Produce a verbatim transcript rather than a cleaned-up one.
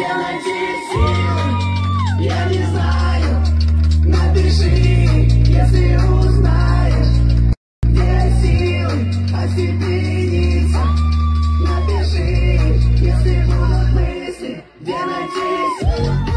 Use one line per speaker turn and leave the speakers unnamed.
где найти силы, я не знаю. Напиши, если узнаешь, где силы остепениться. Напиши, если будут мысли, где найти силы.